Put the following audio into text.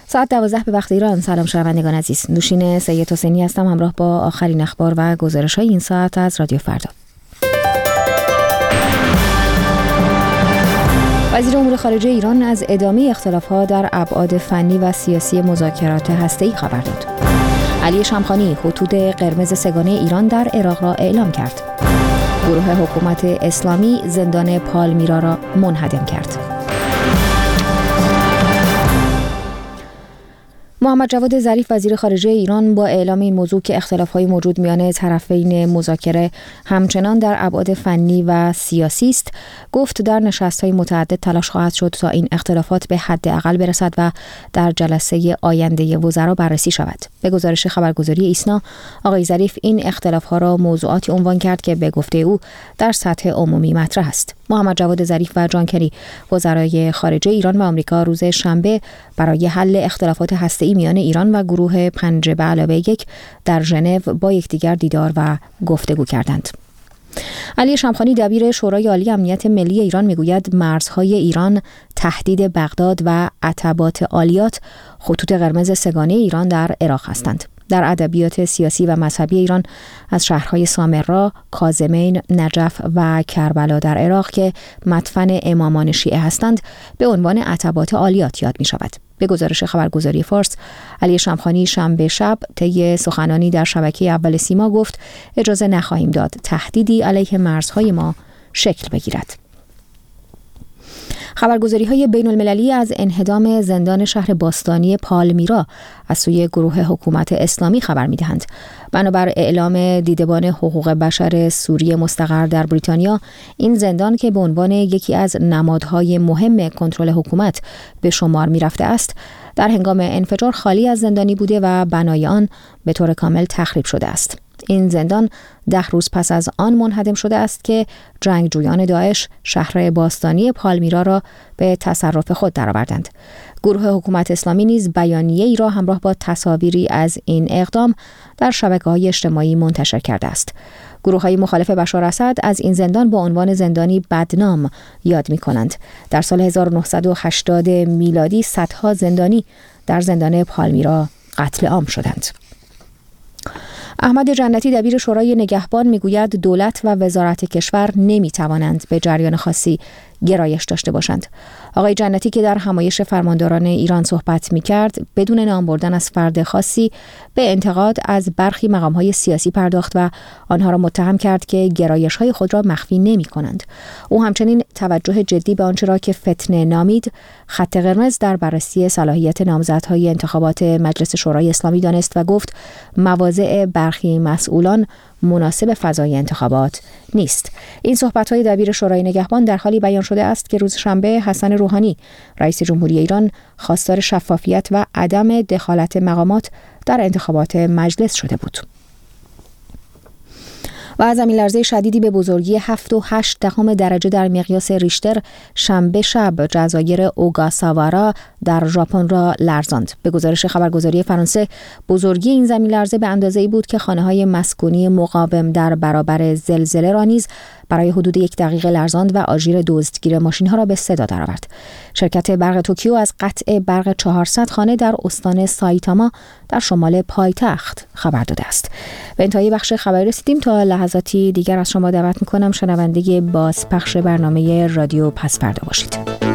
ساعت 12 به وقت ایران. سلام شنوندگان عزیز، نوشین سید حسینی هستم همراه با آخرین اخبار و گزارش‌های این ساعت از رادیو فردا. وزیر امور خارجه ایران از ادامه اختلاف‌ها در ابعاد فنی و سیاسی مذاکرات هسته‌ای خبر داد. علی شمخانی خطوط قرمز سه‌گانه ایران در عراق را اعلام کرد. گروه حکومت اسلامی زندان پالمیرا را منهدم کرد. محمد جواد ظریف وزیر خارجه ایران با اعلام این موضوع که اختلاف‌های موجود میان طرفین مذاکره همچنان در ابعاد فنی و سیاسی است، گفت در نشست‌های متعدد تلاش خواهد شد تا این اختلافات به حداقل برسد و در جلسه آینده وزرا بررسی شود. به گزارش خبرگزاری ایسنا، آقای ظریف این اختلاف‌ها را موضوعاتی عنوان کرد که به گفته او در سطح عمومی مطرح است. محمد جواد ظریف و جان کری وزرای خارجه ایران و آمریکا روز شنبه برای حل اختلافات هسته‌ای میان ایران و گروه 5+1 در ژنو با یکدیگر دیدار و گفتگو کردند. علی شمخانی دبیر شورای عالی امنیت ملی ایران میگوید مرزهای ایران، تهدید بغداد و عتبات عالیات خطوط قرمز سه‌گانه ایران در عراق هستند. در ادبیات سیاسی و مذهبی ایران از شهرهای سامرا، کاظمین، نجف و کربلا در عراق که مدفن امامان شیعه هستند به عنوان عتبات عالیات یاد می شود. به گزارش خبرگزاری فارس، علی شمخانی شنبه شب طی سخنانی در شبکه اول سیما گفت اجازه نخواهیم داد تهدیدی علیه مرزهای ما شکل بگیرد. خبرگزاری‌های بین‌المللی از انهدام زندان شهر باستانی پالمیرا از سوی گروه حکومت اسلامی خبر می‌دهند. بنابر اعلام دیدبان حقوق بشر سوری مستقر در بریتانیا، این زندان که به عنوان یکی از نمادهای مهم کنترل حکومت به شمار می‌رفته است، در هنگام انفجار خالی از زندانی بوده و بنای آن به طور کامل تخریب شده است. این زندان 10 روز پس از آن منهدم شده است که جنگجویان داعش شهر باستانی پالمیرا را به تصرف خود درآوردند. گروه حکومت اسلامی نیز بیانیه‌ای را همراه با تصاویری از این اقدام در شبکه‌های اجتماعی منتشر کرده است. گروه‌های مخالف بشار اسد از این زندان با عنوان زندانی بدنام یاد می‌کنند. در سال 1980 میلادی صدها زندانی در زندان پالمیرا قتل عام شدند. احمد جنتی دبیر شورای نگهبان میگوید دولت و وزارت کشور نمیتوانند به جریان خاصی گرایش داشته باشند. آقای جنتی که در همایش فرمانداران ایران صحبت میکرد بدون نام بردن از فرد خاصی به انتقاد از برخی مقام‌های سیاسی پرداخت و آنها را متهم کرد که گرایش‌های خود را مخفی نمی‌کنند. او همچنین توجه جدی به آنچه را که فتنه نامید خط قرمز در بررسی صلاحیت نامزدهای انتخابات مجلس شورای اسلامی دانست و گفت مواضع برخی مسئولان مناسب فضای انتخابات نیست. این صحبت‌های دبیر شورای نگهبان در حالی بیان شده است که روز شنبه حسن روحانی رئیس جمهوری ایران خواستار شفافیت و عدم دخالت مقامات در انتخابات مجلس شده بود. و از زمین‌لرزه شدیدی به بزرگی 7.8 درجه در مقیاس ریشتر شنبه شب جزایر اوگاساوارا در ژاپن را لرزاند. به گزارش خبرگزاری فرانسه، بزرگی این زمین‌لرزه به اندازه‌ای بود که خانه‌های مسکونی مقاوم در برابر زلزله را نیز برای حدود 1 دقیقه لرزاند و آژیر دزدگیر ماشین‌ها را به صدا درآورد. شرکت برق توکیو از قطع برق 400 خانه در استان سایتاما در شمال پایتخت خبر داده است. به انتهای بخش خبری رسیدیم. تا لحظاتی دیگر از شما دعوت می‌کنم شنونده بازپخش برنامه رادیو پس فردا باشید.